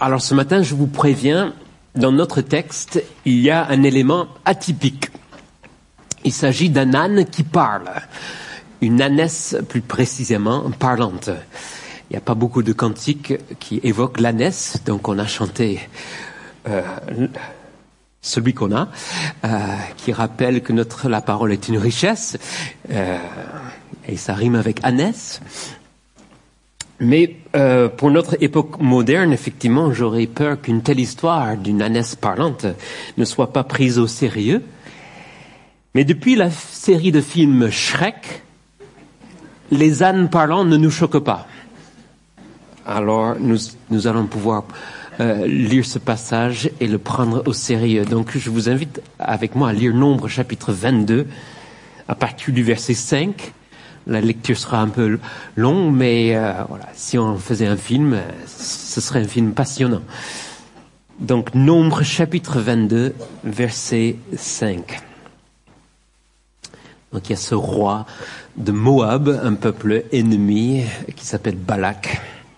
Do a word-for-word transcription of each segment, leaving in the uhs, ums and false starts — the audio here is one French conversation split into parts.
Alors ce matin, je vous préviens, dans notre texte, il y a un élément atypique. Il s'agit d'un âne qui parle, une ânesse plus précisément parlante. Il n'y a pas beaucoup de cantiques qui évoquent l'ânesse, donc on a chanté euh, celui qu'on a, euh, qui rappelle que notre la parole est une richesse, euh, et ça rime avec ânesse. Mais euh, pour notre époque moderne, effectivement, j'aurais peur qu'une telle histoire d'une ânesse parlante ne soit pas prise au sérieux. Mais depuis la série de films Shrek, les ânes parlants ne nous choquent pas. Alors, nous, nous allons pouvoir euh, lire ce passage et le prendre au sérieux. Donc, je vous invite avec moi à lire Nombre chapitre vingt-deux, à partir du verset cinq. La lecture sera un peu longue, mais euh, voilà, si on faisait un film, ce serait un film passionnant. Donc, Nombre chapitre vingt-deux, verset cinq. Donc, il y a ce roi de Moab, un peuple ennemi, qui s'appelle Balak.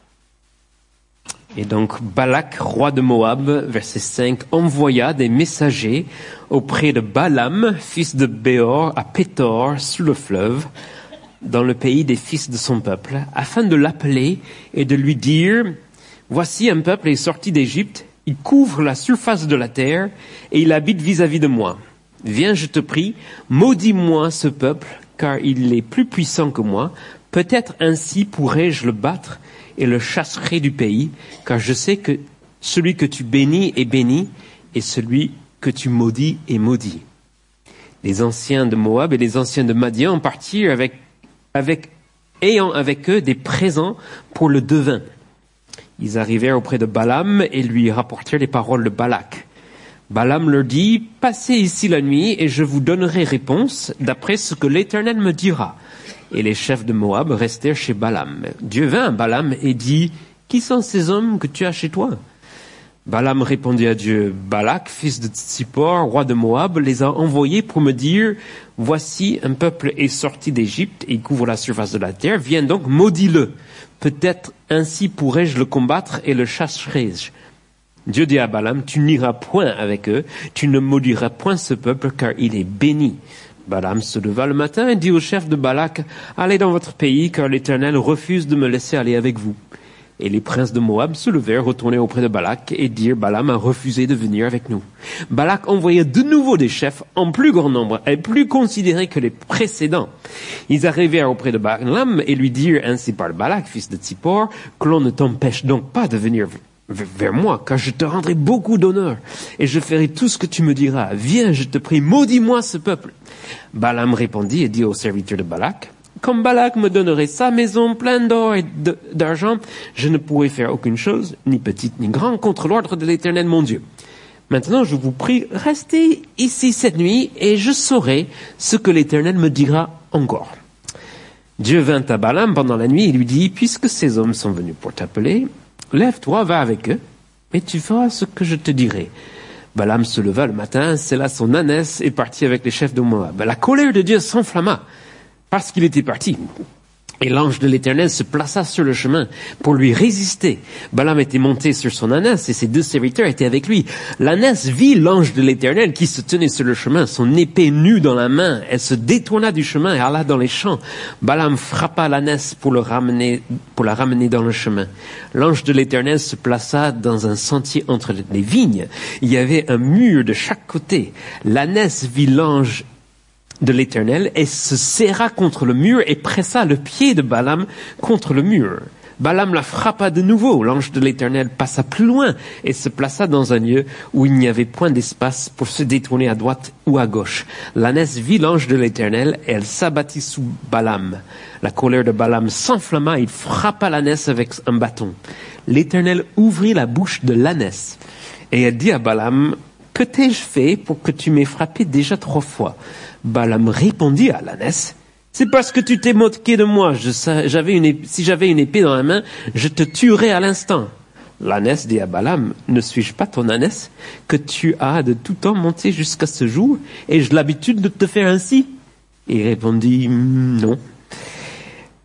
Et donc, Balak, roi de Moab, verset cinq, envoya des messagers auprès de Balaam, fils de Béor, à Pétor, sous le fleuve, dans le pays des fils de son peuple, afin de l'appeler et de lui dire, « Voici un peuple est sorti d'Égypte, il couvre la surface de la terre, et il habite vis-à-vis de moi. Viens, je te prie, maudis-moi ce peuple, car il est plus puissant que moi. Peut-être ainsi pourrais-je le battre et le chasserai du pays, car je sais que celui que tu bénis est béni, et celui que tu maudis est maudit. » Les anciens de Moab et les anciens de Madian partirent avec Avec, ayant avec eux des présents pour le devin. Ils arrivèrent auprès de Balaam et lui rapportèrent les paroles de Balak. Balaam leur dit, « Passez ici la nuit et je vous donnerai réponse d'après ce que l'Éternel me dira. » Et les chefs de Moab restèrent chez Balaam. Dieu vint à Balaam et dit, « Qui sont ces hommes que tu as chez toi ?» Balaam répondit à Dieu, « Balak, fils de Tsippor, roi de Moab, les a envoyés pour me dire, « Voici, un peuple est sorti d'Égypte et il couvre la surface de la terre. Viens donc, maudis-le. Peut-être ainsi pourrais-je le combattre et le chasserai-je. » Dieu dit à Balaam, « Tu n'iras point avec eux, tu ne maudiras point ce peuple, car il est béni. » Balaam se leva le matin et dit au chef de Balak, « Allez dans votre pays, car l'Éternel refuse de me laisser aller avec vous. » Et les princes de Moab se levèrent, retournèrent auprès de Balak et dirent, Balaam a refusé de venir avec nous. Balak envoya de nouveau des chefs en plus grand nombre et plus considérés que les précédents. Ils arrivèrent auprès de Balaam et lui dirent, ainsi parle Balak, fils de Tsippor, que l'on ne t'empêche donc pas de venir vers moi, car je te rendrai beaucoup d'honneur et je ferai tout ce que tu me diras. Viens, je te prie, maudis-moi ce peuple. Balaam répondit et dit aux serviteurs de Balak, comme Balak me donnerait sa maison pleine d'or et d'argent, je ne pourrais faire aucune chose, ni petite ni grande, contre l'ordre de l'Éternel mon Dieu. Maintenant, je vous prie, restez ici cette nuit, et je saurai ce que l'Éternel me dira encore. Dieu vint à Balaam pendant la nuit et lui dit, puisque ces hommes sont venus pour t'appeler, lève-toi, va avec eux, et tu feras ce que je te dirai. Balaam se leva le matin, sella son ânesse et partit avec les chefs de Moab. La colère de Dieu s'enflamma, parce qu'il était parti. Et l'ange de l'Éternel se plaça sur le chemin pour lui résister. Balaam était monté sur son ânesse et ses deux serviteurs étaient avec lui. L'ânesse vit l'ange de l'Éternel qui se tenait sur le chemin, son épée nue dans la main. Elle se détourna du chemin et alla dans les champs. Balaam frappa l'ânesse pour le ramener, pour la ramener dans le chemin. L'ange de l'Éternel se plaça dans un sentier entre les vignes. Il y avait un mur de chaque côté. L'ânesse vit l'ange de l'Éternel et se serra contre le mur et pressa le pied de Balaam contre le mur. Balaam la frappa de nouveau. L'ange de l'Éternel passa plus loin et se plaça dans un lieu où il n'y avait point d'espace pour se détourner à droite ou à gauche. L'ânesse vit l'ange de l'Éternel et elle s'abattit sous Balaam. La colère de Balaam s'enflamma et il frappa l'ânesse avec un bâton. L'Éternel ouvrit la bouche de l'ânesse et elle dit à Balaam, « Que t'ai-je fait pour que tu m'aies frappé déjà trois fois ?» Balaam répondit à l'ânesse, « C'est parce que tu t'es moqué de moi. Je, j'avais une épée, si j'avais une épée dans la main, je te tuerais à l'instant. » L'ânesse dit à Balaam, « Ne suis-je pas ton ânesse que tu as de tout temps monté jusqu'à ce jour? Ai-je l'habitude de te faire ainsi ?» Et il répondit, « Non. »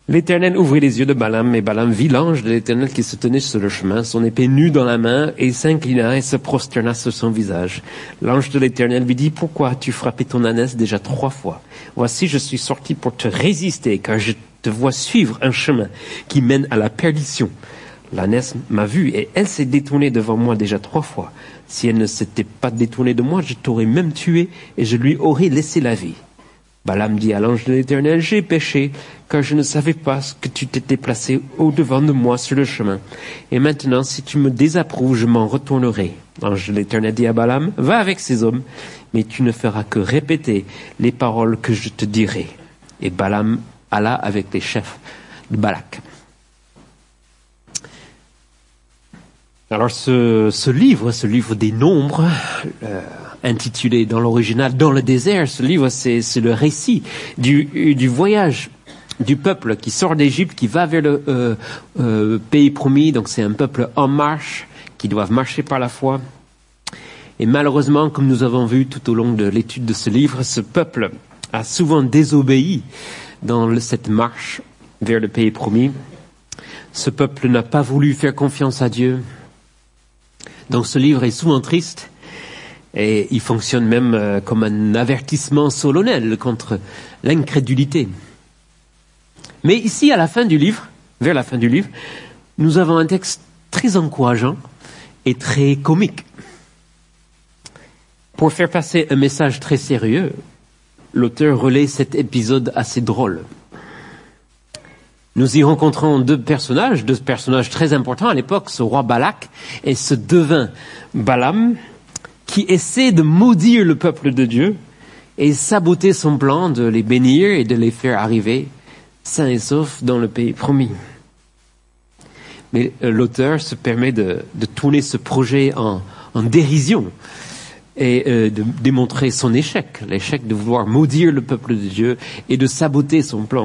L'Éternel ouvrit les yeux de Balaam, et Balaam vit l'ange de l'Éternel qui se tenait sur le chemin, son épée nue dans la main, et s'inclina et se prosterna sur son visage. L'ange de l'Éternel lui dit, pourquoi as-tu frappé ton ânesse déjà trois fois? Voici, je suis sorti pour te résister, car je te vois suivre un chemin qui mène à la perdition. L'ânesse m'a vu, et elle s'est détournée devant moi déjà trois fois. Si elle ne s'était pas détournée de moi, je t'aurais même tué, et je lui aurais laissé la vie. Balaam dit à l'ange de l'Éternel, j'ai péché, car je ne savais pas que tu t'étais placé au-devant de moi sur le chemin. Et maintenant, si tu me désapprouves, je m'en retournerai. L'ange de l'Éternel dit à Balaam, va avec ces hommes, mais tu ne feras que répéter les paroles que je te dirai. Et Balaam alla avec les chefs de Balak. Alors ce, ce livre, ce livre des nombres, euh, intitulé dans l'original « Dans le désert », ce livre, c'est, c'est le récit du, du voyage du peuple qui sort d'Égypte, qui va vers le euh, euh, pays promis. Donc c'est un peuple en marche, qui doivent marcher par la foi. Et malheureusement, comme nous avons vu tout au long de l'étude de ce livre, ce peuple a souvent désobéi dans le, cette marche vers le pays promis. Ce peuple n'a pas voulu faire confiance à Dieu. Donc ce livre est souvent triste et il fonctionne même euh, comme un avertissement solennel contre l'incrédulité. Mais ici, à la fin du livre, vers la fin du livre, nous avons un texte très encourageant et très comique. Pour faire passer un message très sérieux, l'auteur relaie cet épisode assez drôle. Nous y rencontrons deux personnages, deux personnages très importants à l'époque, ce roi Balak et ce devin Balaam, qui essaie de maudire le peuple de Dieu et saboter son plan de les bénir et de les faire arriver sains et saufs dans le pays promis. Mais l'auteur se permet de, de tourner ce projet en, en dérision et euh, de démontrer son échec, l'échec de vouloir maudire le peuple de Dieu et de saboter son plan.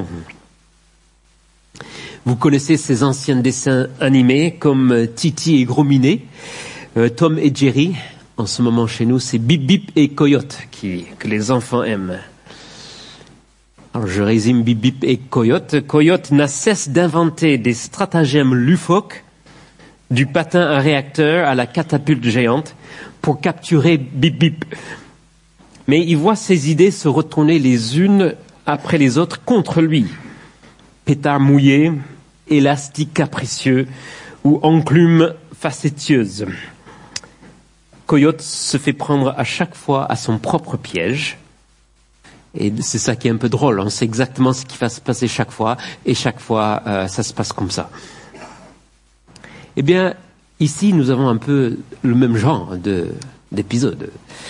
Vous connaissez ces anciens dessins animés comme Titi et Gros Minet, euh, Tom et Jerry. En ce moment chez nous, c'est Bip Bip et Coyote qui, que les enfants aiment. Alors je résume Bip Bip et Coyote. Coyote n'a cesse d'inventer des stratagèmes loufoques, du patin à réacteur à la catapulte géante, pour capturer Bip Bip. Mais il voit ses idées se retourner les unes après les autres contre lui. Pétard mouillé, élastique capricieux ou enclume facétieuse. Coyote se fait prendre à chaque fois à son propre piège. Et c'est ça qui est un peu drôle. On sait exactement ce qui va se passer chaque fois. Et chaque fois, euh, ça se passe comme ça. Eh bien, ici, nous avons un peu le même genre de, d'épisode.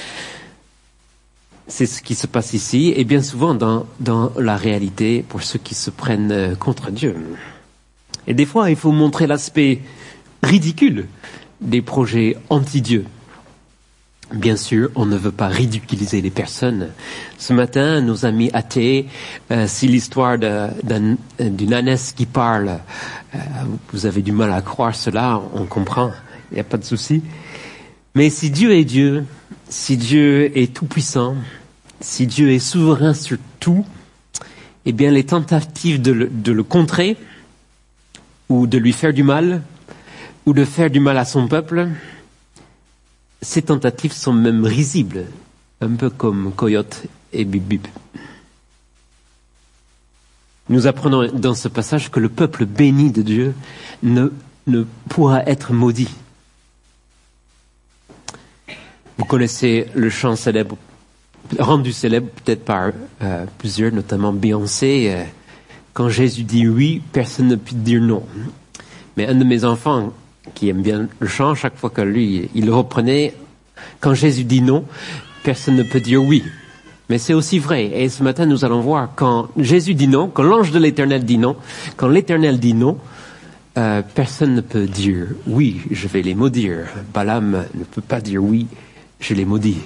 C'est ce qui se passe ici. Et bien souvent dans, dans la réalité pour ceux qui se prennent contre Dieu. Et des fois, il faut montrer l'aspect ridicule des projets anti-Dieu. Bien sûr, on ne veut pas ridiculiser les personnes. Ce matin, nos amis athées, euh, si l'histoire de, d'un, d'une ânesse qui parle, euh, vous avez du mal à croire cela, on comprend, il n'y a pas de souci. Mais si Dieu est Dieu, si Dieu est tout-puissant, si Dieu est souverain sur tout, eh bien les tentatives de le, de le contrer, ou de lui faire du mal, ou de faire du mal à son peuple, ces tentatives sont même risibles, un peu comme Coyote et Bip Bip. Nous apprenons dans ce passage que le peuple béni de Dieu ne, ne pourra être maudit. Vous connaissez le chant célèbre, rendu célèbre peut-être par euh, plusieurs, notamment Beyoncé. Euh, quand Jésus dit oui, personne ne peut dire non. Mais un de mes enfants, qui aime bien le chant, chaque fois que lui, il le reprenait, quand Jésus dit non, personne ne peut dire oui. Mais c'est aussi vrai. Et ce matin, nous allons voir, quand Jésus dit non, quand l'ange de l'Éternel dit non, quand l'Éternel dit non, euh, personne ne peut dire oui, je vais les maudire. Balaam ne peut pas dire oui, je les maudis.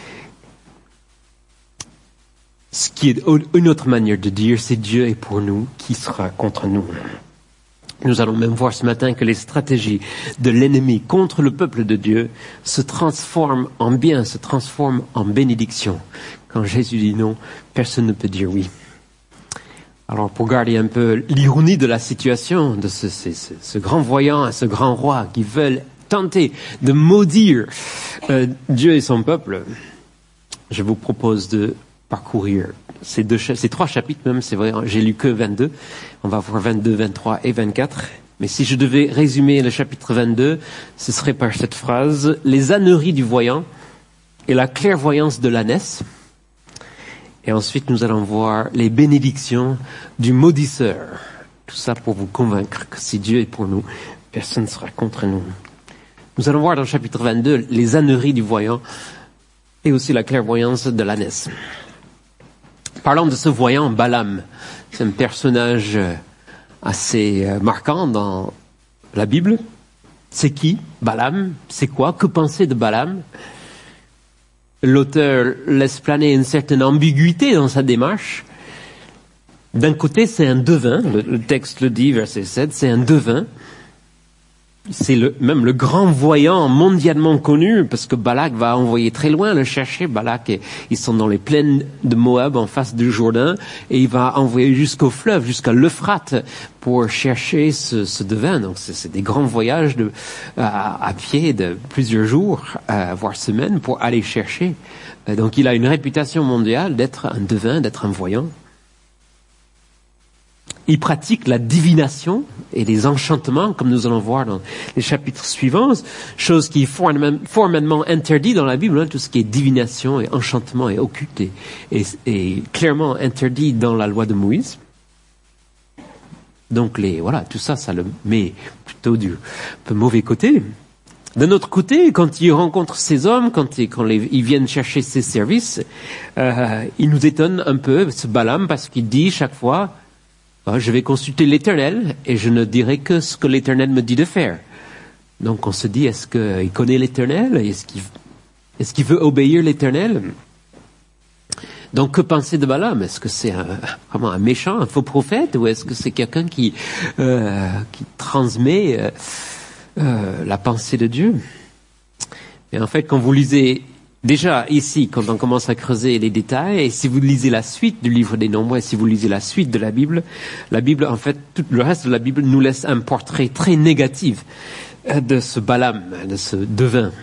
Ce qui est une autre manière de dire, c'est Dieu est pour nous, qui sera contre nous. Nous allons même voir ce matin que les stratégies de l'ennemi contre le peuple de Dieu se transforment en bien, se transforment en bénédiction. Quand Jésus dit non, personne ne peut dire oui. Alors, pour garder un peu l'ironie de la situation, de ce, ce, ce, ce grand voyant et ce grand roi qui veulent tenter de maudire euh, Dieu et son peuple, je vous propose de parcourir ces deux, ces trois chapitres même, c'est vrai, j'ai lu que vingt-deux, on va voir vingt-deux, vingt-trois et vingt-quatre, mais si je devais résumer le chapitre vingt-deux, ce serait par cette phrase, les âneries du voyant et la clairvoyance de l'ânesse. Et ensuite, nous allons voir les bénédictions du maudisseur. Tout ça pour vous convaincre que si Dieu est pour nous, personne ne sera contre nous. Nous allons voir dans le chapitre vingt-deux les âneries du voyant et aussi la clairvoyance de l'ânesse. Parlons de ce voyant, Balaam. C'est un personnage assez marquant dans la Bible. C'est qui, Balaam? C'est quoi? Que penser de Balaam? L'auteur laisse planer une certaine ambiguïté dans sa démarche. D'un côté, c'est un devin, le, le texte le dit, verset sept, c'est un devin. C'est le, même le grand voyant mondialement connu, parce que Balak va envoyer très loin le chercher. Balak, et, ils sont dans les plaines de Moab, en face du Jourdain, et il va envoyer jusqu'au fleuve, jusqu'à l'Euphrate, pour chercher ce, ce devin. Donc c'est, c'est des grands voyages de, à, à pied de plusieurs jours, euh, voire semaines, pour aller chercher. Euh, donc il a une réputation mondiale d'être un devin, d'être un voyant. Il pratique la divination et les enchantements, comme nous allons voir dans les chapitres suivants, chose qui est formellement interdite dans la Bible, hein, tout ce qui est divination et enchantement est occulté et, et clairement interdit dans la loi de Moïse. Donc les voilà, tout ça, ça le met plutôt du peu mauvais côté. D'un autre côté, quand il rencontre ces hommes, quand, il, quand les, ils viennent chercher ses services, euh, il nous étonne un peu, ce Balaam, parce qu'il dit chaque fois, je vais consulter l'Éternel et je ne dirai que ce que l'Éternel me dit de faire. Donc on se dit, est-ce qu'il connaît l'Éternel? Est-ce qu'il, est-ce qu'il veut obéir l'Éternel? Donc que penser de Balaam? Est-ce que c'est un, vraiment un méchant, un faux prophète, ou est-ce que c'est quelqu'un qui, euh, qui transmet euh, euh, la pensée de Dieu? Et en fait, quand vous lisez déjà, ici, quand on commence à creuser les détails, et si vous lisez la suite du livre des Nombres, et si vous lisez la suite de la Bible, la Bible, en fait, tout le reste de la Bible nous laisse un portrait très négatif de ce Balaam, de ce devin.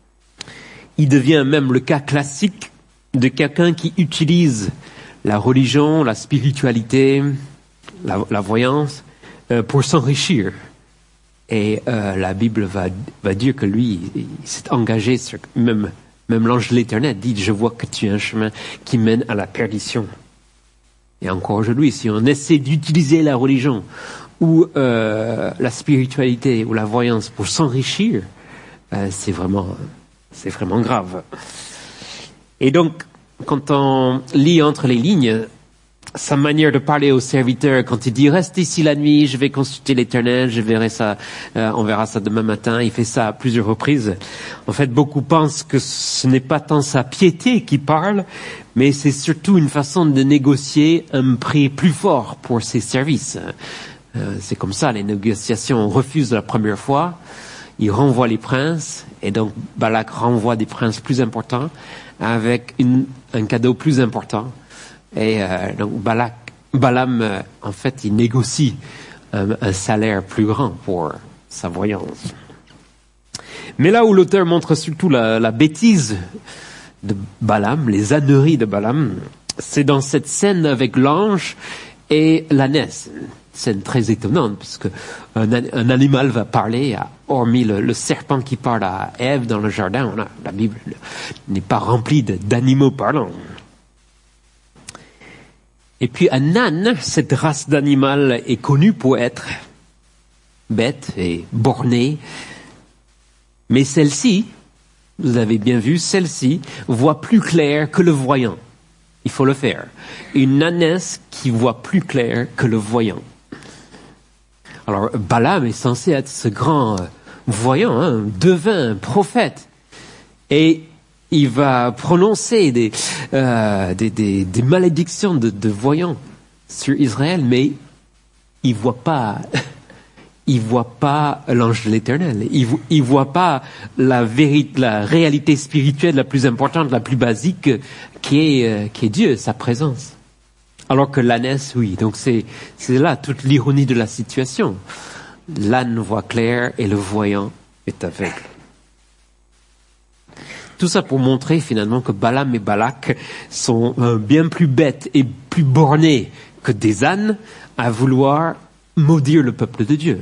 Il devient même le cas classique de quelqu'un qui utilise la religion, la spiritualité, la, la voyance, euh, pour s'enrichir. Et euh, la Bible va, va dire que lui, il, il s'est engagé sur même Même l'ange de l'Éternel dit, je vois que tu as un chemin qui mène à la perdition. Et encore aujourd'hui, si on essaie d'utiliser la religion ou euh, la spiritualité ou la voyance pour s'enrichir, euh, c'est vraiment, c'est vraiment grave. Et donc, quand on lit entre les lignes, sa manière de parler au serviteur, quand il dit « Reste ici la nuit, je vais consulter l'Éternel, je verrai ça, euh, on verra ça demain matin », il fait ça à plusieurs reprises. En fait, beaucoup pensent que ce n'est pas tant sa piété qui parle, mais c'est surtout une façon de négocier un prix plus fort pour ses services. Euh, c'est comme ça, les négociations, on refuse la première fois, il renvoie les princes, et donc Balak renvoie des princes plus importants avec une, un cadeau plus important. Et euh, donc Balak, Balaam, euh, en fait, il négocie un, un salaire plus grand pour sa voyance. Mais là où l'auteur montre surtout la, la bêtise de Balaam, les âneries de Balaam, c'est dans cette scène avec l'ange et l'ânesse. Scène très étonnante, puisque un, un animal va parler, hormis le, le serpent qui parle à Ève dans le jardin. Voilà, la Bible n'est pas remplie de, d'animaux parlants. Et puis un âne, cette race d'animal est connue pour être bête et bornée. Mais celle-ci, vous avez bien vu, celle-ci voit plus clair que le voyant. Il faut le faire. Une ânesse qui voit plus clair que le voyant. Alors Balaam est censé être ce grand voyant, hein, devin, prophète. Et il va prononcer des, euh, des, des, des malédictions de, de voyants sur Israël, mais il voit pas, il voit pas l'ange de l'Éternel. Il, il voit pas la vérité, la réalité spirituelle la plus importante, la plus basique, qui est, euh, qui est Dieu, sa présence. Alors que l'ânesse, oui. Donc c'est, c'est là toute l'ironie de la situation. L'âne voit clair et le voyant est aveugle. Tout ça pour montrer finalement que Balaam et Balak sont euh, bien plus bêtes et plus bornés que des ânes à vouloir maudire le peuple de Dieu.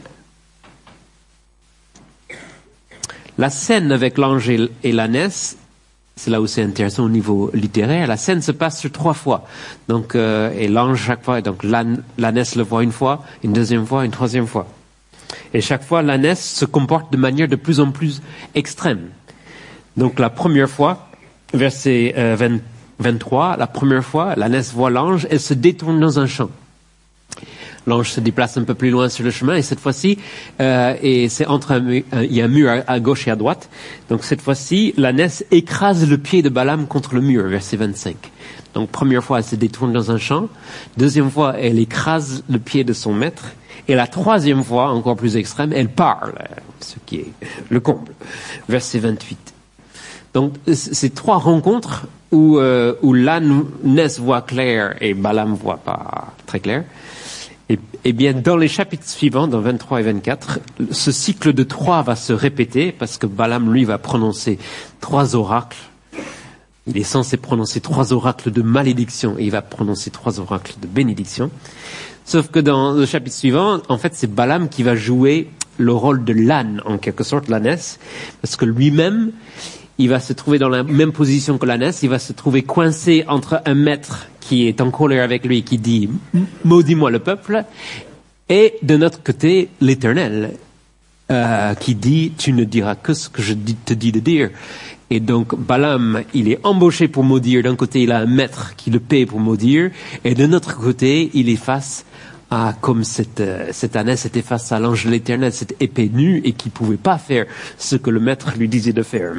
La scène avec l'ange et l'ânesse, c'est là où c'est intéressant au niveau littéraire, la scène se passe sur trois fois. Donc, euh, et l'ange chaque fois, donc l'âne, l'ânesse le voit une fois, une deuxième fois, une troisième fois. Et chaque fois, l'ânesse se comporte de manière de plus en plus extrême. Donc la première fois, verset euh, vingt, vingt-trois, la première fois, l'ânesse voit l'ange, elle se détourne dans un champ. L'ange se déplace un peu plus loin sur le chemin et cette fois-ci, euh, et c'est entre un, un, il y a un mur à, à gauche et à droite. Donc cette fois-ci, l'ânesse écrase le pied de Balaam contre le mur, verset vingt-cinq. Donc première fois, elle se détourne dans un champ. Deuxième fois, elle écrase le pied de son maître. Et la troisième fois, encore plus extrême, elle parle, ce qui est le comble, verset vingt-huit. Donc ces trois rencontres où, euh, où l'ânesse voit clair et Balaam voit pas très clair. Et, et bien, dans les chapitres suivants, dans vingt-trois et vingt-quatre, ce cycle de trois va se répéter parce que Balaam, lui, va prononcer trois oracles. Il est censé prononcer trois oracles de malédiction et il va prononcer trois oracles de bénédiction. Sauf que dans le chapitre suivant, en fait, c'est Balaam qui va jouer le rôle de l'âne, en quelque sorte, l'ânesse, parce que lui-même, il va se trouver dans la même position que l'ânesse, il va se trouver coincé entre un maître qui est en colère avec lui, qui dit « maudis-moi le peuple », et de notre côté, l'Éternel, euh, qui dit « tu ne diras que ce que je te dis de dire ». Et donc Balaam, il est embauché pour maudire. D'un côté, il a un maître qui le paie pour maudire, et de notre côté, il est face à, comme cette, cette ânesse était face à l'ange de l'Éternel, cette épée nue, et qui pouvait pas faire ce que le maître lui disait de faire.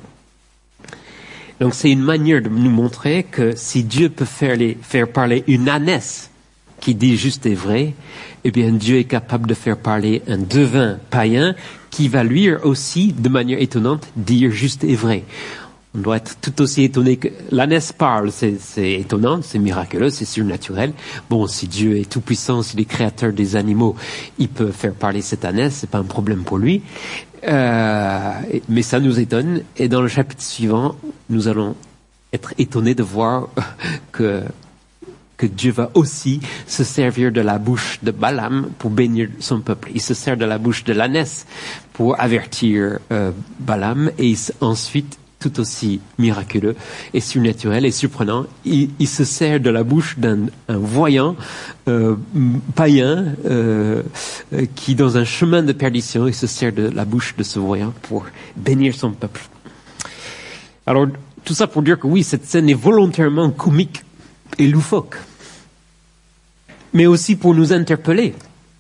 Donc c'est une manière de nous montrer que si Dieu peut faire, les, faire parler une ânesse qui dit juste et vrai, eh bien Dieu est capable de faire parler un devin païen qui va lui aussi, de manière étonnante, dire juste et vrai. On doit être tout aussi étonné que l'ânesse parle, c'est, c'est étonnant, c'est miraculeux, c'est surnaturel. Bon, si Dieu est tout puissant, s'il est créateur des animaux, il peut faire parler cette ânesse, c'est pas un problème pour lui. Euh, mais ça nous étonne. Et dans le chapitre suivant, nous allons être étonnés de voir que que Dieu va aussi se servir de la bouche de Balaam pour bénir son peuple. Il se sert de la bouche de l'ânesse pour avertir euh, Balaam, et ensuite, tout aussi miraculeux et surnaturel et surprenant, il, il se sert de la bouche d'un un voyant euh, païen euh, qui, dans un chemin de perdition, il se sert de la bouche de ce voyant pour bénir son peuple. Alors, tout ça pour dire que oui, cette scène est volontairement comique et loufoque, mais aussi pour nous interpeller.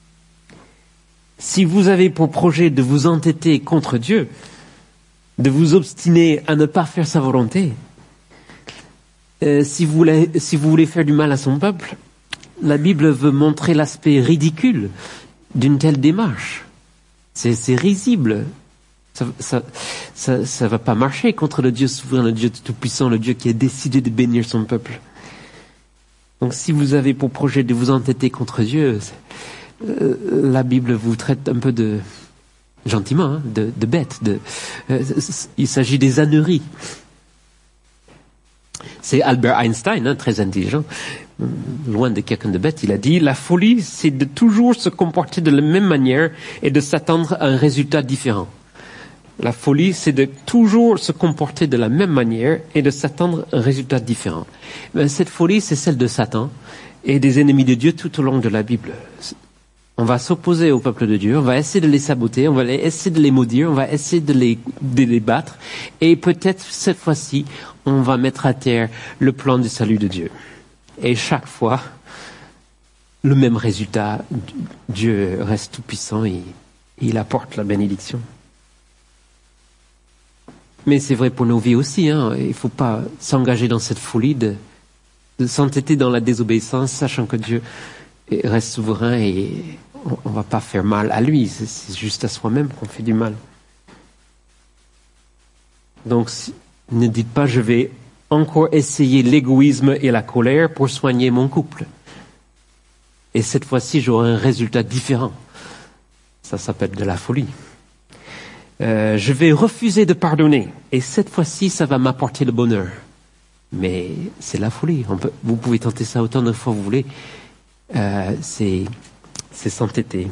Si vous avez pour projet de vous entêter contre Dieu, de vous obstiner à ne pas faire sa volonté, euh, si, vous voulez, si vous voulez faire du mal à son peuple, la Bible veut montrer l'aspect ridicule d'une telle démarche. C'est, c'est risible. Ça, ça, ça, ça va pas marcher contre le Dieu souverain, le Dieu tout-puissant, le Dieu qui a décidé de bénir son peuple. Donc si vous avez pour projet de vous entêter contre Dieu, euh, la Bible vous traite un peu de, gentiment, hein, de, de bête. De, euh, il s'agit des âneries. C'est Albert Einstein, hein, très intelligent, loin de quelqu'un de bête, il a dit « La folie, c'est de toujours se comporter de la même manière et de s'attendre à un résultat différent. » La folie, c'est de toujours se comporter de la même manière et de s'attendre à un résultat différent. Mais cette folie, c'est celle de Satan et des ennemis de Dieu tout au long de la Bible. On va s'opposer au peuple de Dieu, on va essayer de les saboter, on va essayer de les maudire, on va essayer de les, de les battre, et peut-être cette fois-ci, on va mettre à terre le plan du salut de Dieu. Et chaque fois, le même résultat, Dieu reste tout puissant et il apporte la bénédiction. Mais c'est vrai pour nos vies aussi, hein. Il ne faut pas s'engager dans cette folie de, de s'entêter dans la désobéissance, sachant que Dieu reste souverain et on ne va pas faire mal à lui. C'est, c'est juste à soi-même qu'on fait du mal. Donc, si, ne dites pas je vais encore essayer l'égoïsme et la colère pour soigner mon couple. Et cette fois-ci, j'aurai un résultat différent. Ça s'appelle de la folie. Euh, je vais refuser de pardonner. Et cette fois-ci, ça va m'apporter le bonheur. Mais c'est la folie. On peut, vous pouvez tenter ça autant de fois que vous voulez. Euh, c'est, c'est s'entêter.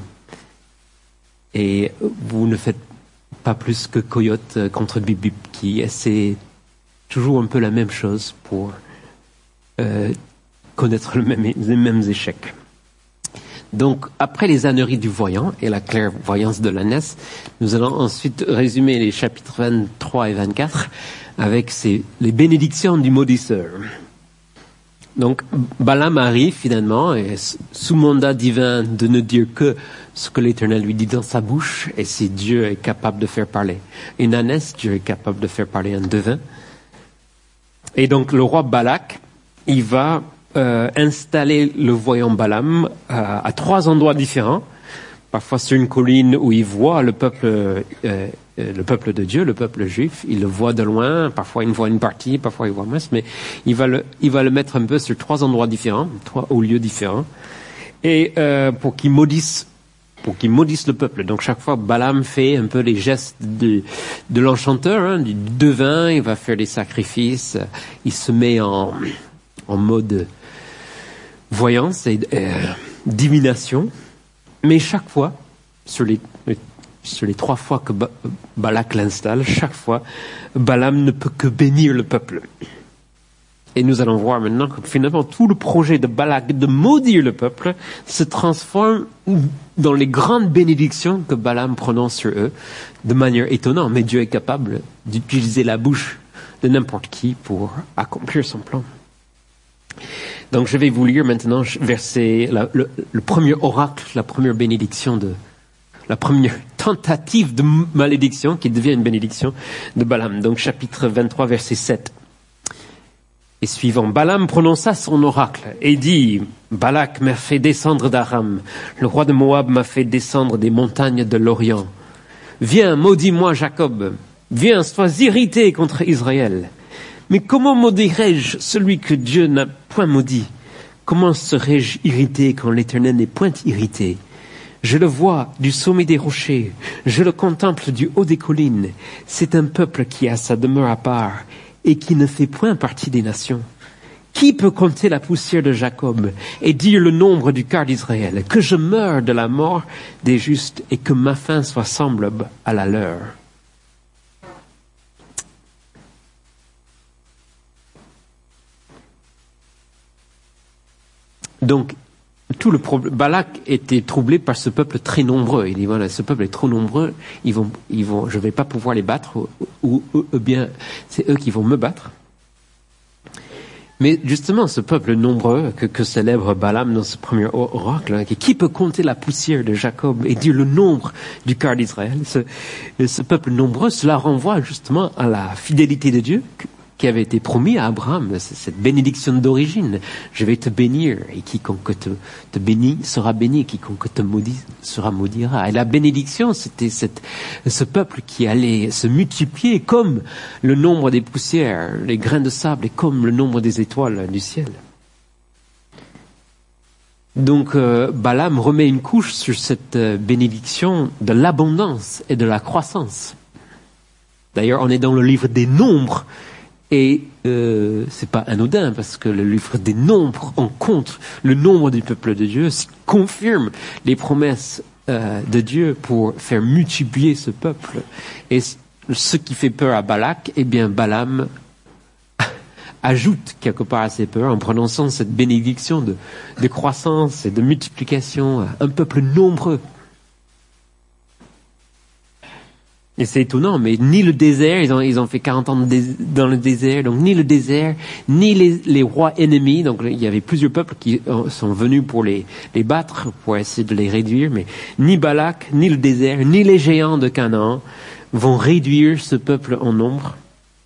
Et vous ne faites pas plus que Coyote contre Bip Bip, qui essaie toujours un peu la même chose pour euh, connaître le même, les mêmes échecs. Donc, après les âneries du voyant et la clairvoyance de l'ânesse, nous allons ensuite résumer les chapitres vingt-trois et vingt-quatre avec ces, les bénédictions du maudisseur. Donc, Balaam arrive finalement, et sous mandat divin de ne dire que ce que l'Éternel lui dit dans sa bouche, et si Dieu est capable de faire parler une ânesse, Dieu est capable de faire parler un devin. Et donc, le roi Balak, il va Euh, installer le voyant Balaam à, à trois endroits différents, parfois sur une colline où il voit le peuple, euh, euh, le peuple de Dieu, le peuple juif, il le voit de loin, parfois il voit une partie, parfois il voit moins, mais il va le, il va le mettre un peu sur trois endroits différents, trois hauts lieux différents, et euh, pour qu'il maudisse, pour qu'il maudisse le peuple. Donc chaque fois, Balaam fait un peu les gestes de, de l'enchanteur, hein, du devin, il va faire des sacrifices, il se met en, en mode voyance et euh, divination, mais chaque fois, sur les, sur les trois fois que ba- Balak l'installe, chaque fois, Balaam ne peut que bénir le peuple. Et nous allons voir maintenant que finalement tout le projet de Balak de maudire le peuple se transforme dans les grandes bénédictions que Balaam prononce sur eux de manière étonnante. Mais Dieu est capable d'utiliser la bouche de n'importe qui pour accomplir son plan. Donc je vais vous lire maintenant verset, la, le, le premier oracle, la première bénédiction de, la première tentative de malédiction qui devient une bénédiction de Balaam. Donc chapitre vingt-trois, verset sept. Et suivant, Balaam prononça son oracle et dit, Balak m'a fait descendre d'Aram, le roi de Moab m'a fait descendre des montagnes de l'Orient. Viens, maudis-moi Jacob, viens, sois irrité contre Israël. Mais comment maudirais-je celui que Dieu n'a point maudit? Comment serais-je irrité quand l'Éternel n'est point irrité? Je le vois du sommet des rochers, je le contemple du haut des collines. C'est un peuple qui a sa demeure à part et qui ne fait point partie des nations. Qui peut compter la poussière de Jacob et dire le nombre du quart d'Israël? Que je meure de la mort des justes et que ma fin soit semblable à la leur. Donc, tout le problème, Balak était troublé par ce peuple très nombreux. Il dit, voilà, ce peuple est trop nombreux, ils vont, ils vont, je vais pas pouvoir les battre, ou, ou, ou bien, c'est eux qui vont me battre. Mais justement, ce peuple nombreux que, que célèbre Balaam dans ce premier oracle, hein, qui peut compter la poussière de Jacob et dire le nombre du quart d'Israël, ce, ce peuple nombreux, cela renvoie justement à la fidélité de Dieu, qui avait été promis à Abraham, cette bénédiction d'origine. Je vais te bénir, et quiconque te, te bénit sera béni, quiconque te maudit sera maudira. Et la bénédiction, c'était cette, ce peuple qui allait se multiplier comme le nombre des poussières, les grains de sable, et comme le nombre des étoiles du ciel. Donc, euh, Balaam remet une couche sur cette euh, bénédiction de l'abondance et de la croissance. D'ailleurs, on est dans le livre des nombres, et euh, c'est pas anodin parce que le livre des nombres en compte le nombre du peuple de Dieu, confirme les promesses euh, de Dieu pour faire multiplier ce peuple. Et ce qui fait peur à Balak, eh bien Balaam ajoute quelque part à ses peurs en prononçant cette bénédiction de, de croissance et de multiplication, un peuple nombreux. Et c'est étonnant, mais ni le désert, ils ont, ils ont fait quarante ans dans le désert, donc ni le désert, ni les, les rois ennemis, donc il y avait plusieurs peuples qui sont venus pour les, les battre, pour essayer de les réduire, mais ni Balak, ni le désert, ni les géants de Canaan vont réduire ce peuple en nombre.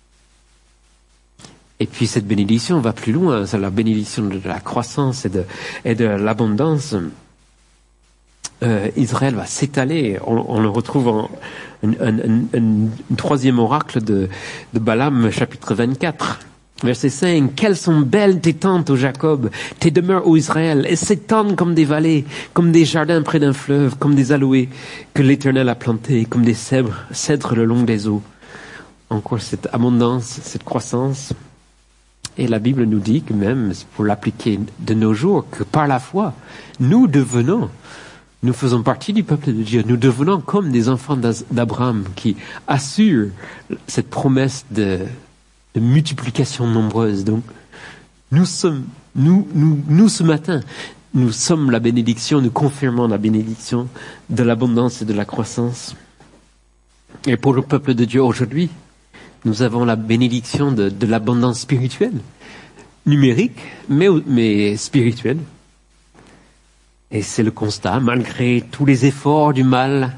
Et puis cette bénédiction va plus loin, c'est la bénédiction de la croissance et de, et de l'abondance. Euh, Israël va s'étaler, on, on le retrouve en un, un, un, un troisième oracle de, de Balaam, chapitre vingt-quatre. Verset cinq, « Quelles sont belles tes tentes, ô Jacob, tes demeures, ô Israël, et s'étendent comme des vallées, comme des jardins près d'un fleuve, comme des aloès que l'Éternel a plantés, comme des cèdres, cèdres le long des eaux. » Encore cette abondance, cette croissance. Et la Bible nous dit que même, pour l'appliquer de nos jours, que par la foi, nous devenons, nous faisons partie du peuple de Dieu, nous devenons comme des enfants d'Abraham qui assurent cette promesse de de multiplication nombreuse. Donc, nous sommes, nous, nous, nous ce matin, nous sommes la bénédiction, nous confirmons la bénédiction de l'abondance et de la croissance. Et pour le peuple de Dieu aujourd'hui, nous avons la bénédiction de, de l'abondance spirituelle, numérique, mais, mais spirituelle. Et c'est le constat, malgré tous les efforts du mal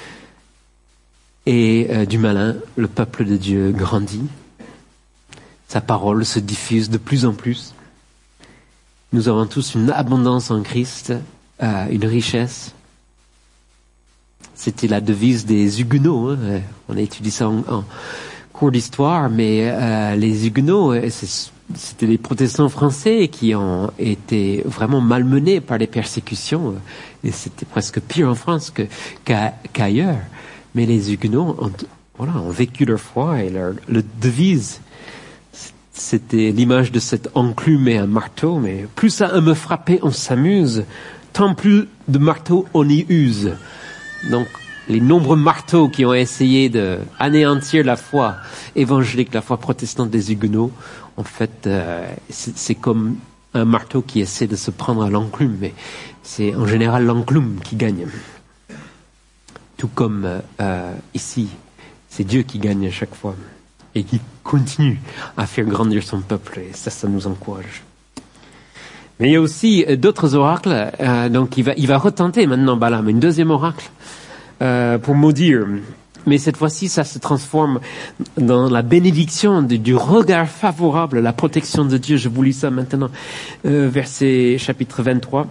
et euh, du malin, le peuple de Dieu grandit. Sa parole se diffuse de plus en plus. Nous avons tous une abondance en Christ, euh, une richesse. C'était la devise des Huguenots. Hein. On a étudié ça en, en cours d'histoire, mais euh, les Huguenots, c'était les protestants français qui ont été vraiment malmenés par les persécutions. Et c'était presque pire en France que, qu'à, qu'ailleurs. Mais les Huguenots ont, voilà, ont vécu leur foi et leur, leur devise. C'était l'image de cette enclume et un marteau, mais plus ça me frappait, on s'amuse, tant plus de marteaux on y use. Donc, les nombreux marteaux qui ont essayé de anéantir la foi évangélique, la foi protestante des Huguenots, en fait, euh, c'est, c'est comme un marteau qui essaie de se prendre à l'enclume, mais c'est en général l'enclume qui gagne. Tout comme euh, ici, c'est Dieu qui gagne à chaque fois. Et qui continue à faire grandir son peuple. Et ça, ça nous encourage. Mais il y a aussi d'autres oracles. Euh, donc, il va, il va retenter maintenant Balaam, une deuxième oracle euh, pour maudire. Mais cette fois-ci, ça se transforme dans la bénédiction de, du regard favorable, la protection de Dieu. Je vous lis ça maintenant. Euh, verset chapitre vingt-trois.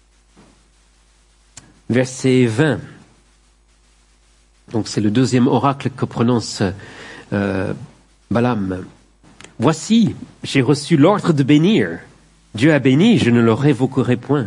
Verset vingt. Donc, c'est le deuxième oracle que prononce Euh, Balaam. « Voici, j'ai reçu l'ordre de bénir. Dieu a béni, je ne le révoquerai point.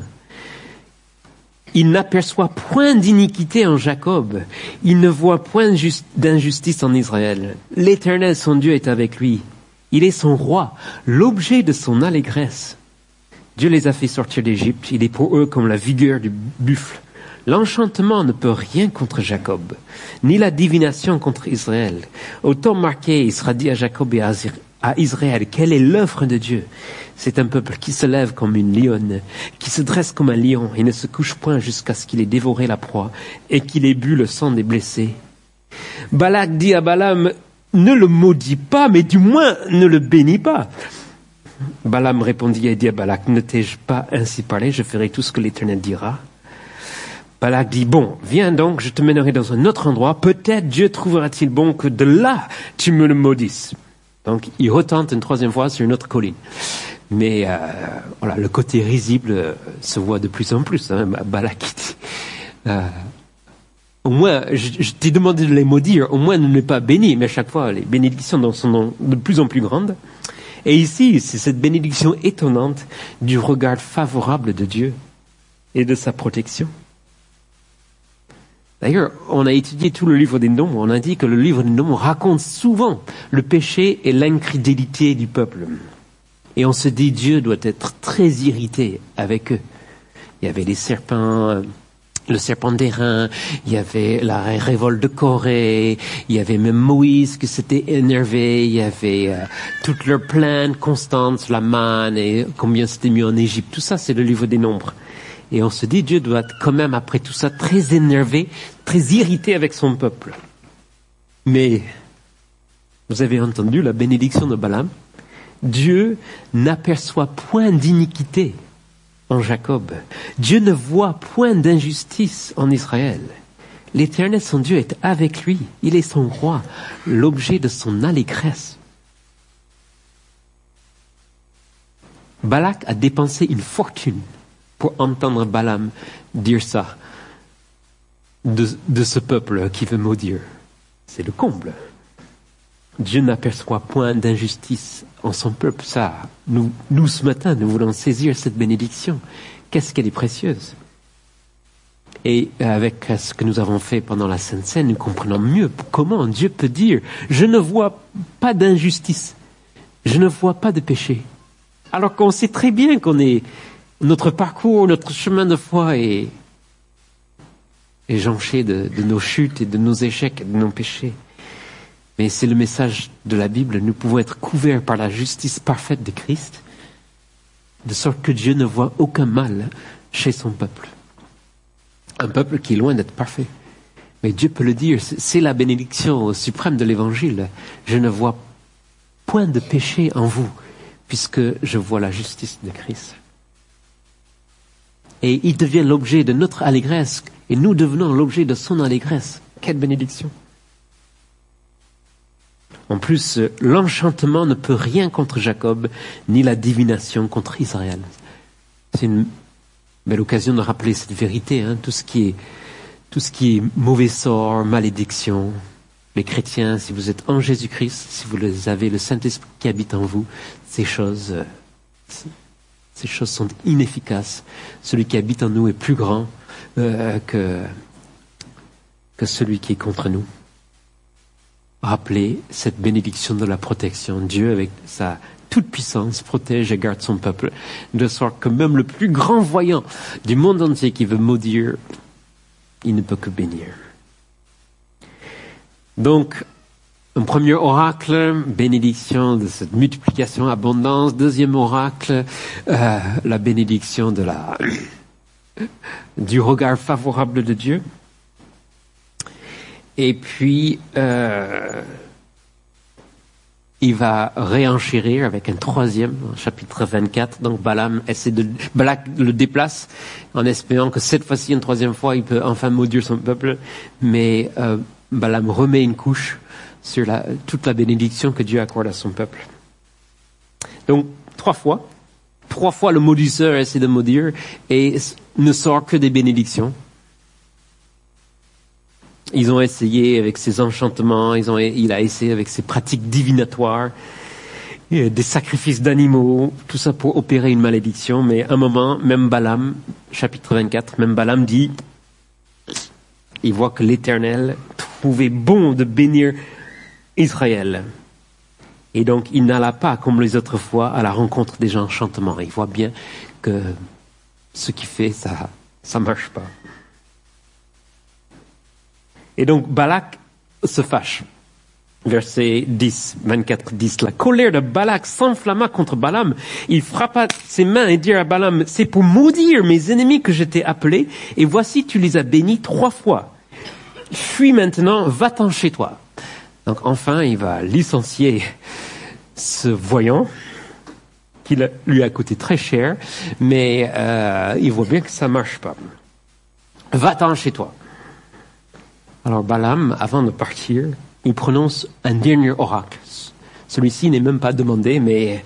Il n'aperçoit point d'iniquité en Jacob. Il ne voit point d'injustice en Israël. L'Éternel, son Dieu, est avec lui. Il est son roi, l'objet de son allégresse. Dieu les a fait sortir d'Égypte. Il est pour eux comme la vigueur du buffle. L'enchantement ne peut rien contre Jacob, ni la divination contre Israël. Au temps marqué, il sera dit à Jacob et à Israël, quelle est l'œuvre de Dieu? C'est un peuple qui se lève comme une lionne, qui se dresse comme un lion et ne se couche point jusqu'à ce qu'il ait dévoré la proie et qu'il ait bu le sang des blessés. Balak dit à Balaam, ne le maudis pas, mais du moins ne le bénis pas. Balaam répondit et dit à Balak, ne t'ai-je pas ainsi parlé, je ferai tout ce que l'Éternel dira. Balak dit, bon, viens donc, je te mènerai dans un autre endroit. Peut-être Dieu trouvera-t-il bon que de là, tu me le maudisses. Donc, il retente une troisième fois sur une autre colline. Mais euh, voilà, le côté risible euh, se voit de plus en plus. Hein, Balak dit, euh, au moins, je, je t'ai demandé de les maudire, au moins ne les pas bénis. Mais à chaque fois, les bénédictions sont de plus en plus grandes. Et ici, c'est cette bénédiction étonnante du regard favorable de Dieu et de sa protection. D'ailleurs, on a étudié tout le livre des Nombres, on a dit que le livre des Nombres raconte souvent le péché et l'incrédulité du peuple. Et on se dit, Dieu doit être très irrité avec eux. Il y avait les serpents, le serpent d'airain, il y avait la révolte de Corée, il y avait même Moïse qui s'était énervé, il y avait euh, toutes leurs plaintes constantes sur la manne et combien c'était mis en Égypte. Tout ça, c'est le livre des Nombres. Et on se dit, Dieu doit être quand même, après tout ça, très énervé, très irrité avec son peuple. Mais, vous avez entendu la bénédiction de Balaam? Dieu n'aperçoit point d'iniquité en Jacob. Dieu ne voit point d'injustice en Israël. L'Éternel, son Dieu, est avec lui. Il est son roi, l'objet de son allégresse. Balak a dépensé une fortune pour entendre Balaam dire ça de, de ce peuple qui veut maudire. C'est le comble. Dieu n'aperçoit point d'injustice en son peuple. Ça, nous, nous ce matin, nous voulons saisir cette bénédiction. Qu'est-ce qu'elle est précieuse. Et avec ce que nous avons fait pendant la Sainte Seine, nous comprenons mieux comment Dieu peut dire « Je ne vois pas d'injustice, je ne vois pas de péché ». Alors qu'on sait très bien qu'on est, notre parcours, notre chemin de foi est, est jonché de, de nos chutes et de nos échecs et de nos péchés. Mais c'est le message de la Bible, nous pouvons être couverts par la justice parfaite de Christ, de sorte que Dieu ne voit aucun mal chez son peuple. Un peuple qui est loin d'être parfait. Mais Dieu peut le dire, c'est la bénédiction suprême de l'Évangile. Je ne vois point de péché en vous, puisque je vois la justice de Christ. Et il devient l'objet de notre allégresse, et nous devenons l'objet de son allégresse. Quelle bénédiction! En plus, l'enchantement ne peut rien contre Jacob, ni la divination contre Israël. C'est une belle occasion de rappeler cette vérité, hein, tout ce qui est, tout ce qui est mauvais sort, malédiction. Les chrétiens, si vous êtes en Jésus-Christ, si vous avez le Saint-Esprit qui habite en vous, ces choses, ces choses sont inefficaces. Celui qui habite en nous est plus grand euh, que, que celui qui est contre nous. Rappelez cette bénédiction de la protection. Dieu, avec sa toute puissance, protège et garde son peuple, de sorte que même le plus grand voyant du monde entier qui veut maudire, il ne peut que bénir. Donc, un premier oracle, bénédiction de cette multiplication, abondance. Deuxième oracle, euh, la bénédiction de la, du regard favorable de Dieu. Et puis, euh, il va réenchérir avec un troisième, chapitre vingt-quatre. Donc Balaam essaie de, Balak le déplace en espérant que cette fois-ci, une troisième fois, il peut enfin maudire son peuple. Mais euh, Balaam remet une couche sur la, toute la bénédiction que Dieu accorde à son peuple. Donc, trois fois. Trois fois le maudisseur essaie de maudire et ne sort que des bénédictions. Ils ont essayé avec ses enchantements, ils ont, il a essayé avec ses pratiques divinatoires, des sacrifices d'animaux, tout ça pour opérer une malédiction. Mais à un moment, même Balaam, chapitre vingt-quatre, même Balaam dit, il voit que l'Éternel trouvait bon de bénir Israël. Et donc, il n'alla pas, comme les autres fois, à la rencontre des enchantements. Il voit bien que ce qu'il fait, ça, ça marche pas. Et donc, Balak se fâche. Verset dix, vingt-quatre, dix. La colère de Balak s'enflamma contre Balaam. Il frappa ses mains et dit à Balaam, c'est pour maudire mes ennemis que je t'ai appelé, et voici tu les as bénis trois fois. Fuis maintenant, va-t'en chez toi. Donc enfin, il va licencier ce voyant, qui lui a coûté très cher, mais euh, il voit bien que ça marche pas. Va-t'en chez toi. Alors Balaam, avant de partir, il prononce un dernier oracle. Celui-ci n'est même pas demandé, mais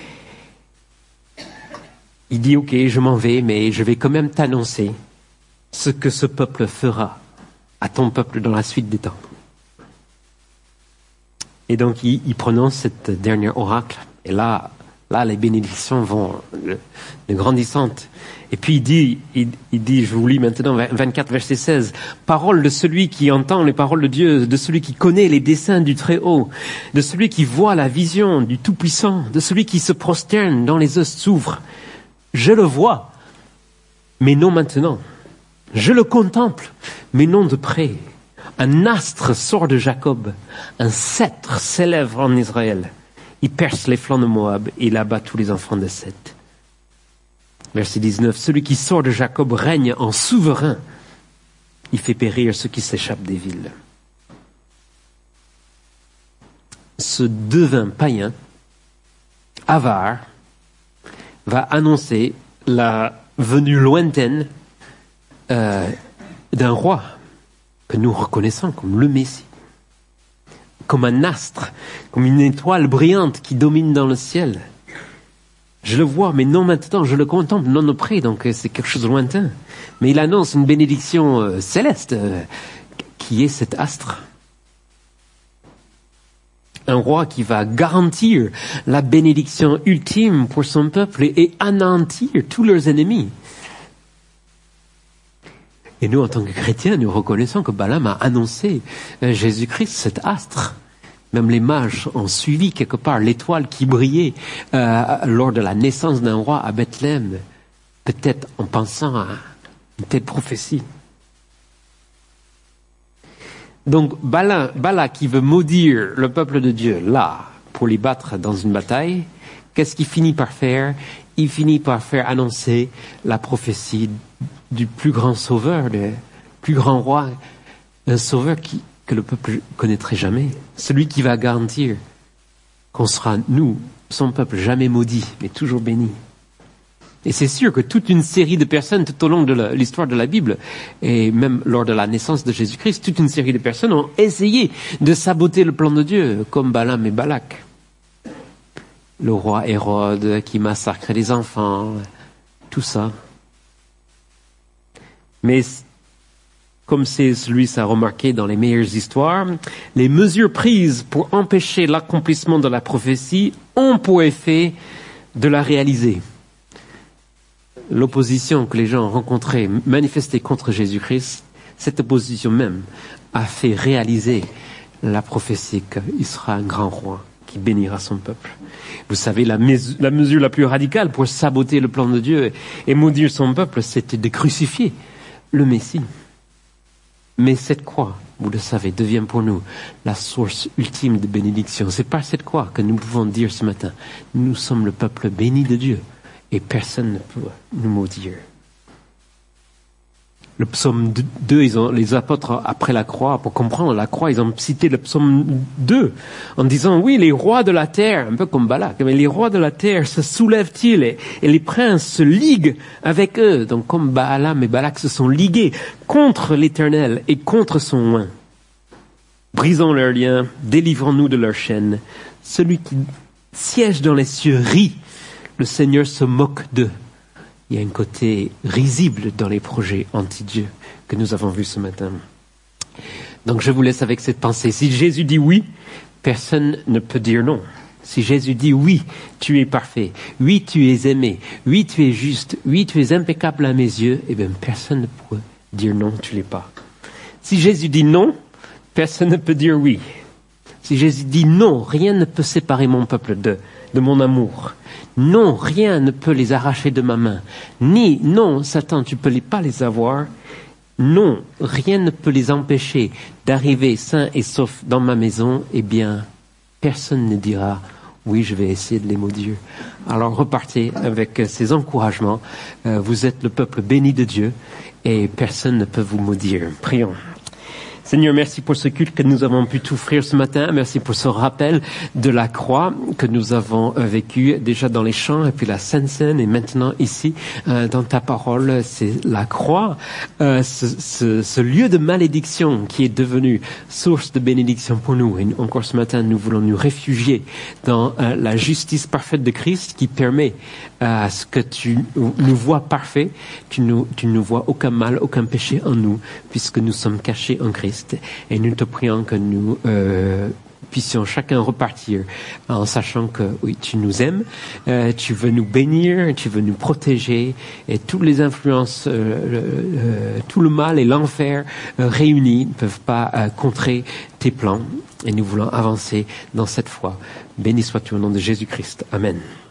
il dit, ok, je m'en vais, mais je vais quand même t'annoncer ce que ce peuple fera à ton peuple dans la suite des temps. Et donc, il, il prononce cette dernière oracle. Et là, là, les bénédictions vont le, le grandissantes. Et puis il dit, il, il dit, je vous lis maintenant, vingt-quatre, verset seize, « Parole de celui qui entend les paroles de Dieu, de celui qui connaît les desseins du Très-Haut, de celui qui voit la vision du Tout-Puissant, de celui qui se prosterne dont les os s'ouvrent. Je le vois, mais non maintenant. Je le contemple, mais non de près. Un astre sort de Jacob, un sceptre s'élève en Israël. Il perce les flancs de Moab et il abat tous les enfants de Seth. » Verset dix-neuf, « Celui qui sort de Jacob règne en souverain. Il fait périr ceux qui s'échappent des villes. » Ce devin païen, avare, va annoncer la venue lointaine euh, d'un roi que nous reconnaissons comme le Messie, comme un astre, comme une étoile brillante qui domine dans le ciel. Je le vois, mais non maintenant, je le contemple, non auprès, donc c'est quelque chose de lointain. Mais il annonce une bénédiction euh, céleste, euh, qui est cet astre. Un roi qui va garantir la bénédiction ultime pour son peuple et, et anéantir tous leurs ennemis. Et nous, en tant que chrétiens, nous reconnaissons que Balaam a annoncé euh, Jésus-Christ, cet astre. Même les mages ont suivi quelque part l'étoile qui brillait euh, lors de la naissance d'un roi à Bethléem, peut-être en pensant à une telle prophétie. Donc Bala, Bala qui veut maudire le peuple de Dieu, là, pour les battre dans une bataille, qu'est-ce qu'il finit par faire? Il finit par faire annoncer la prophétie du plus grand sauveur, le plus grand roi, un sauveur qui, que le peuple connaîtrait jamais. Celui qui va garantir qu'on sera, nous, son peuple, jamais maudit, mais toujours béni. Et c'est sûr que toute une série de personnes tout au long de la, l'histoire de la Bible, et même lors de la naissance de Jésus-Christ, toute une série de personnes ont essayé de saboter le plan de Dieu, comme Balaam et Balak. Le roi Hérode qui massacrait les enfants, tout ça. Mais comme c'est celui ça a remarqué dans les meilleures histoires, les mesures prises pour empêcher l'accomplissement de la prophétie ont pour effet de la réaliser. L'opposition que les gens ont rencontrée, manifestée contre Jésus-Christ, cette opposition même a fait réaliser la prophétie qu'il sera un grand roi qui bénira son peuple. Vous savez, la, mes- la mesure la plus radicale pour saboter le plan de Dieu et maudire son peuple, c'était de crucifier le Messie. Mais cette croix, vous le savez, devient pour nous la source ultime de bénédiction. C'est par cette croix que nous pouvons dire ce matin, nous sommes le peuple béni de Dieu et personne ne peut nous maudire. Le psaume deux, ils ont, les apôtres, après la croix, pour comprendre la croix, ils ont cité le psaume deux, en disant, oui, les rois de la terre, un peu comme Balak, mais les rois de la terre se soulèvent-ils et, et les princes se liguent avec eux. Donc, comme Balaam et Balak se sont ligués contre l'Éternel et contre son oint. Brisons leurs liens, délivrons-nous de leurs chaînes. Celui qui siège dans les cieux rit, le Seigneur se moque d'eux. Il y a un côté risible dans les projets anti-Dieu que nous avons vus ce matin. Donc je vous laisse avec cette pensée. Si Jésus dit oui, personne ne peut dire non. Si Jésus dit oui, tu es parfait, oui, tu es aimé, oui, tu es juste, oui, tu es impeccable à mes yeux, eh bien personne ne peut dire non, tu l'es pas. Si Jésus dit non, personne ne peut dire oui. Si Jésus dit non, rien ne peut séparer mon peuple de, de mon amour. Non, rien ne peut les arracher de ma main. Ni, non, Satan, tu peux les, pas les avoir. Non, rien ne peut les empêcher d'arriver sains et saufs dans ma maison. Eh bien, personne ne dira, oui, je vais essayer de les maudire. Alors repartez avec ces encouragements. Euh, vous êtes le peuple béni de Dieu et personne ne peut vous maudire. Prions. Seigneur, merci pour ce culte que nous avons pu t'offrir ce matin. Merci pour ce rappel de la croix que nous avons vécu déjà dans les chants et puis la Sainte Seine et maintenant ici euh, dans ta parole. C'est la croix, euh, ce, ce, ce lieu de malédiction qui est devenu source de bénédiction pour nous. Et encore ce matin, nous voulons nous réfugier dans euh, la justice parfaite de Christ qui permet euh, à ce que tu nous vois parfaits. Tu nous, tu ne vois aucun mal, aucun péché en nous puisque nous sommes cachés en Christ. Et nous te prions que nous euh, puissions chacun repartir en sachant que oui, tu nous aimes, euh, tu veux nous bénir, tu veux nous protéger et toutes les influences, euh, euh, tout le mal et l'enfer euh, réunis ne peuvent pas euh, contrer tes plans. Et nous voulons avancer dans cette foi. Béni sois-tu au nom de Jésus-Christ. Amen.